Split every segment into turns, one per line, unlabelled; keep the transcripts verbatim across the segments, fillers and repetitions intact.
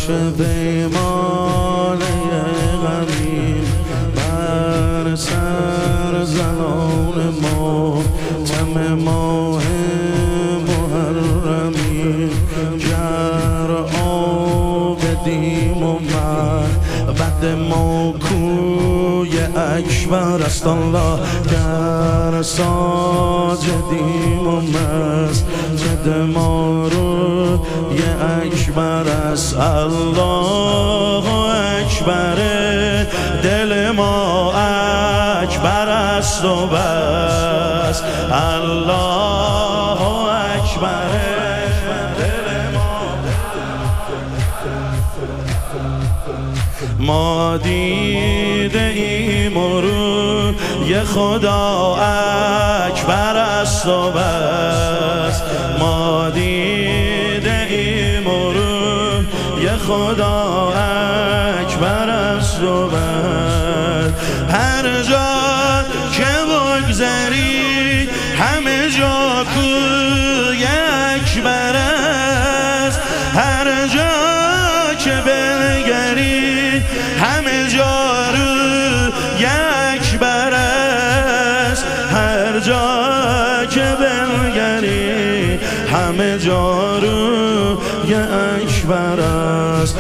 پیمانه غمیم بر سر زنان ما تم ماه محرمیم گر آبدیم و من بعد ما کوی اکبر است الله گر ساجدیم و مسجد ما رو یه اکبر است الله اکبر دل ما اکبر است و بس الله اکبر دل ما ما دیده ایم و رو یه خدا اکبر است و بس ما دیده ایم و رو یه خدا اکبر است و بس هر جا که بگذری همه جا کوی اکبر است هر جا که بنگری همه جا روی اکبر است هر جا که بنگری همه جا روی اکبر است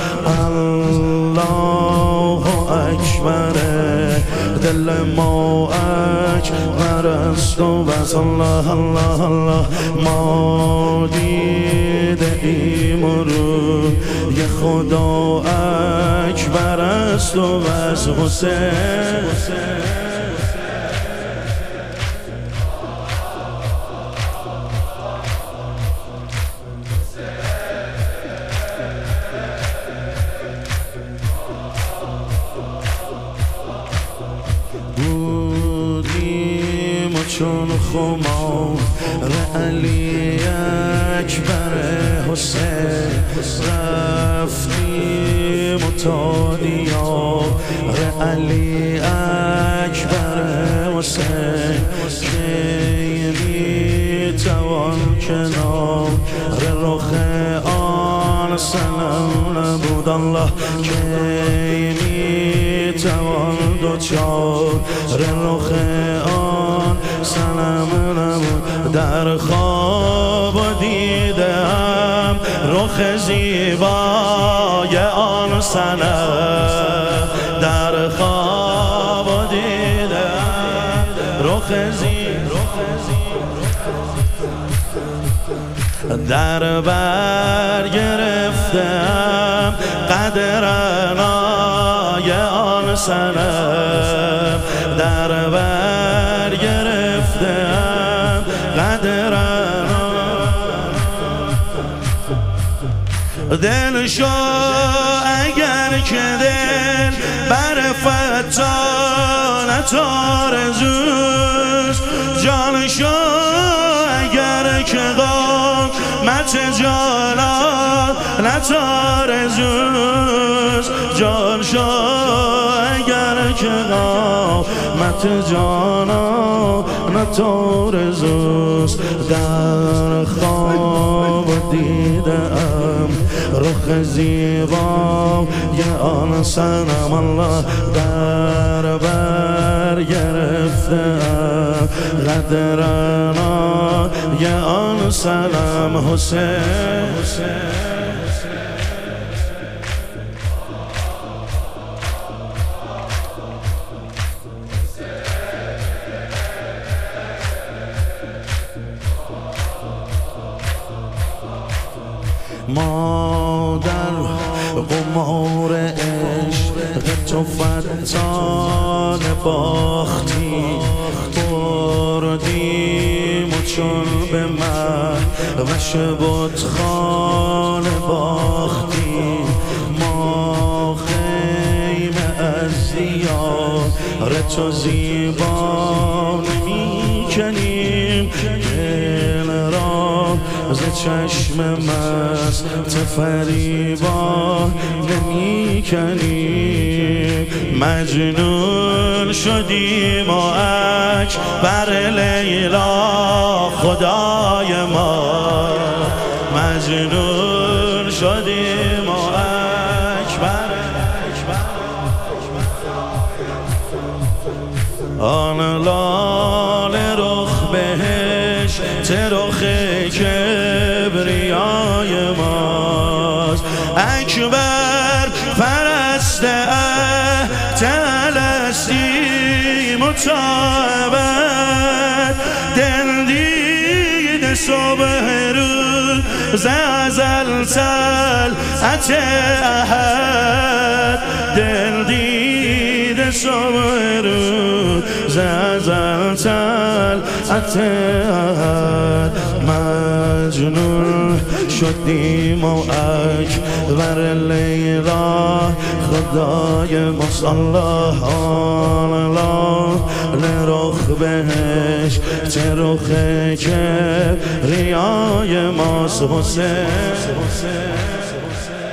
الله اکبر دل ما اکبر است و بس الله الله الله ما دیده ایم و رو یه خدا اکبر است و بس حسین بودیم و چون خمار علی اکبر حسین رفتیم و تا دیار علی اکبر حسین که میتوان کنار رخ آن سلام نبود الله که میتوان دوچار رخ آن سلام نبود در خواب دیدم رخ زیبای آن سنم در خواب دیدم رخ زیبای در بر گرفتم قدرنای آن سنم در بر گرفتم قدرنای دل شو اگر که دل بر فتانت آرزوست جان شو اگر که قامت جانانت آرزوست جان شو اگر که قامت جانانت آرزوست در خواب دیدم رخ زیبا یه آن سنم الله در بر گرفتم قدرنا یه آن سنم حسین ما در قمار عشق تو فتان باختی بردیم و چون به من وش بتخان باختی ما خیمه از دیار تو زیبا نمی کنیم دل را ز چشم مست فریبا نمی کنیم مجنون شدیم و اکبر لیلا خدای ما مجنون شدیم و رخ کبریای ماست. اکبر فرست اهل متعبد دل دید صبح روز ازل طلعت احد دل دید صبح روز ازل طلعت احد مجنون شدیم و اکبر لیلا خدای مصالح الله لرخ بهش چه رخ کبریای ماست حسین.